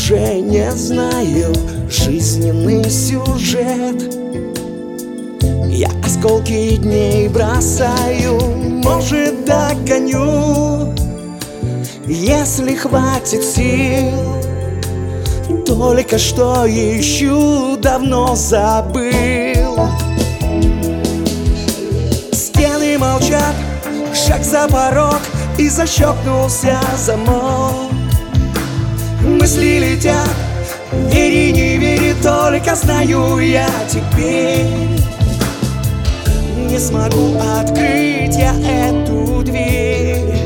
уже не знаю жизненный сюжет. Я осколки дней бросаю, может, догоню, если хватит сил. Только что ищу, давно забыл. Стены молчат, шаг за порог, и защелкнулся замок. Мысли летят, вери, не вери, только знаю я теперь не смогу открыть я эту дверь.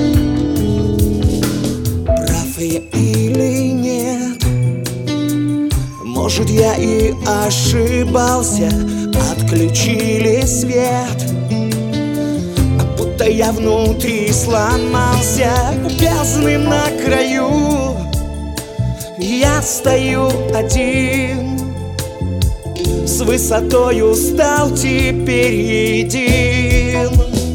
Прав я или нет? Может, я и ошибался, отключили свет, будто я внутри сломался. У бездны на краю я стою один, с высотою стал теперь един.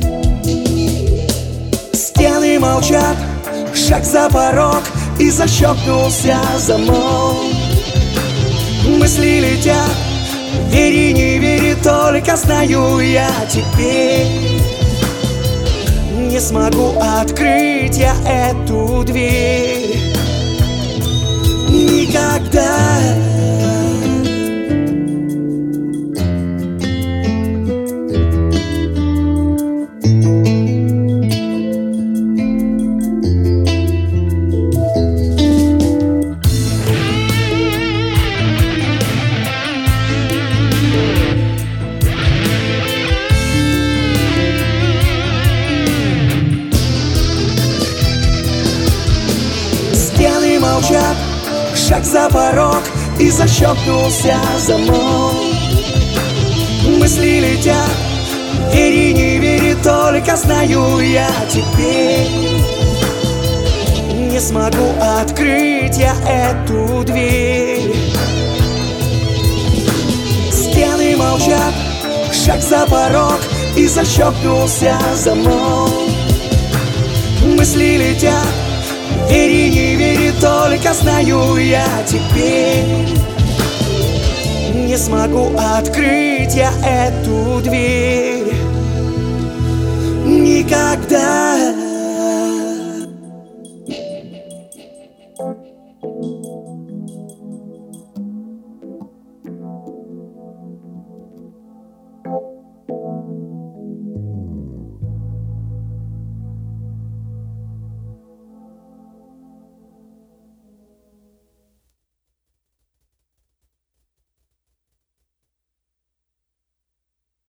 Стены молчат, шаг за порог, и защелкнулся замок. Мысли летят, вери, не вери, только знаю я теперь не смогу открыть я эту дверь никогда. Молчат, шаг за порог, и защелкнулся замок. Мысли летят, вери, не вери, только знаю я теперь не смогу открыть я эту дверь. Стены молчат, шаг за порог, и защелкнулся замок. Мысли летят, вери, не вери, только знаю я теперь не смогу открыть я эту дверь никогда.